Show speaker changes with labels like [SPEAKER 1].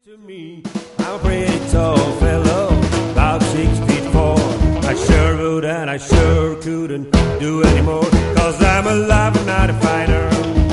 [SPEAKER 1] To me, I'm a pretty tall fellow, about 6'4". I sure would and I sure couldn't do anymore, 'cause I'm alive and not a fighter.